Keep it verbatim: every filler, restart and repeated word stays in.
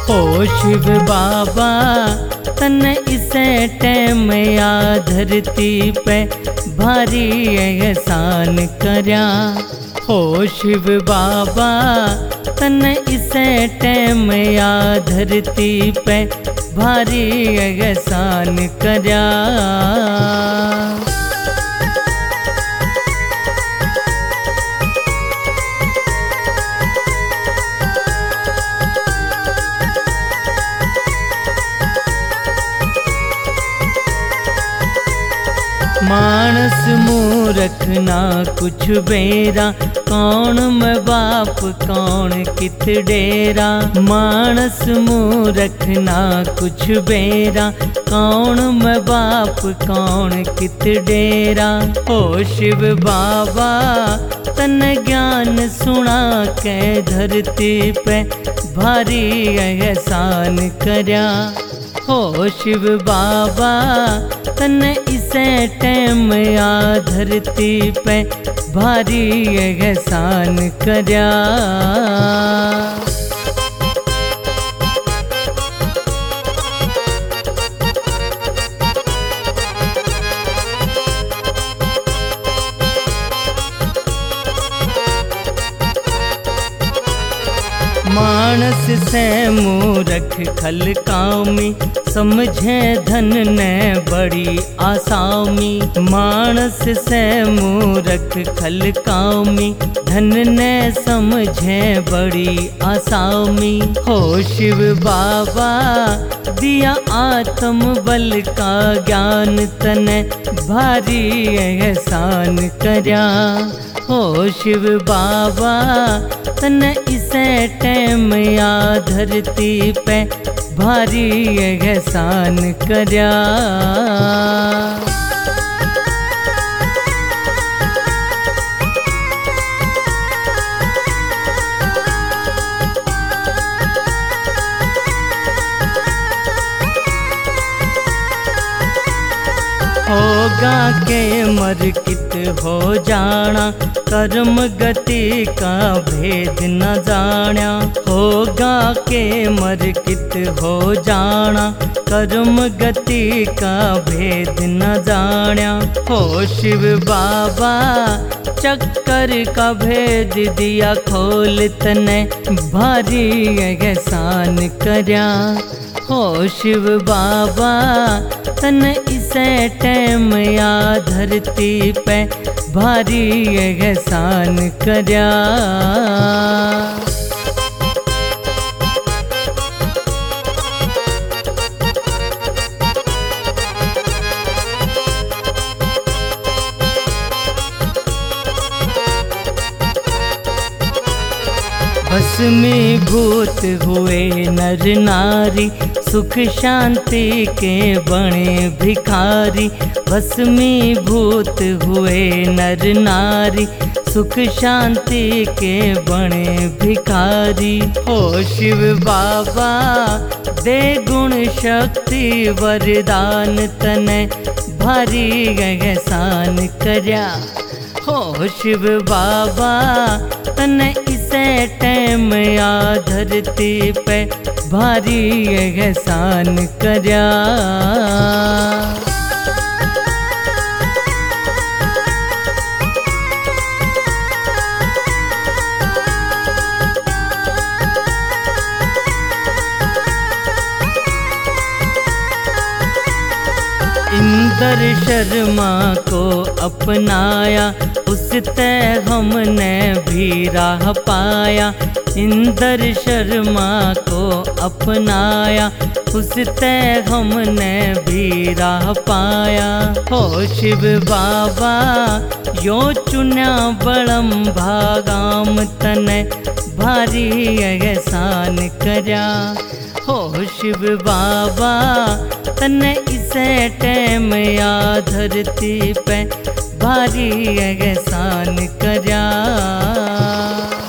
ओ शिव बाबा तन इसे टैम या धरती पे भारी एहसान करया। ओ शिव बाबा तन इसे टैम या धरती पे भारी एहसान करया। मानस मूरख ना कुछ बेरा, कौन मैं बाप कौन कित डेरा। मानस मूरख ना कुछ बेरा, कौन मैं बाप कौन कित डेरा। ओ शिव बाबा तन ज्ञान सुना के धरती पे भारी एहसान करया। ओ शिव बाबा तन इसे टैम या धरती पे भारी एहसान करया। मानस से मूरख खल कामी, समझे धन ने बड़ी आसामी। मानस से मूरख खल कामी, धन ने समझे बड़ी आसामी। हो शिव बाबा दिया आत्म बल का ज्ञान तने भारी एहसान करया। हो शिव बाबा तन इसे टैम या धरती पे भारी एहसान करया। होगा के मर कित हो जाना, कर्म गति का भेद न जाना। होगा के मर कित हो जाना, कर्म गति का भेद न जाना। हो शिव बाबा चक्कर का भेद दिया खोल तने भारी एहसान करया। हो शिव बाबा तन इसे टैम या धरती पे भारी एहसान करया। भस्मीभूत हुए नर नारी, सुख शांति के बने भिखारी। भस्मीभूत हुए नर नारी, सुख शांति के बने भिखारी। हो शिव बाबा दे गुण शक्ति वरदान तने भारी एहसान करया। हो शिव बाबा तन इसे टैम या धरती पे भारी एहसान करया। इंदर शर्मा को अपनाया, उसते हमने भी राह पाया। इंदर शर्मा को अपनाया, उसते हमने भी राह पाया। हो शिव बाबा यो चुन्या बड़म भागाम तने भारी एहसान करया। हो शिव बाबा तने इसे टैम या धरती पे भारी एहसान करया।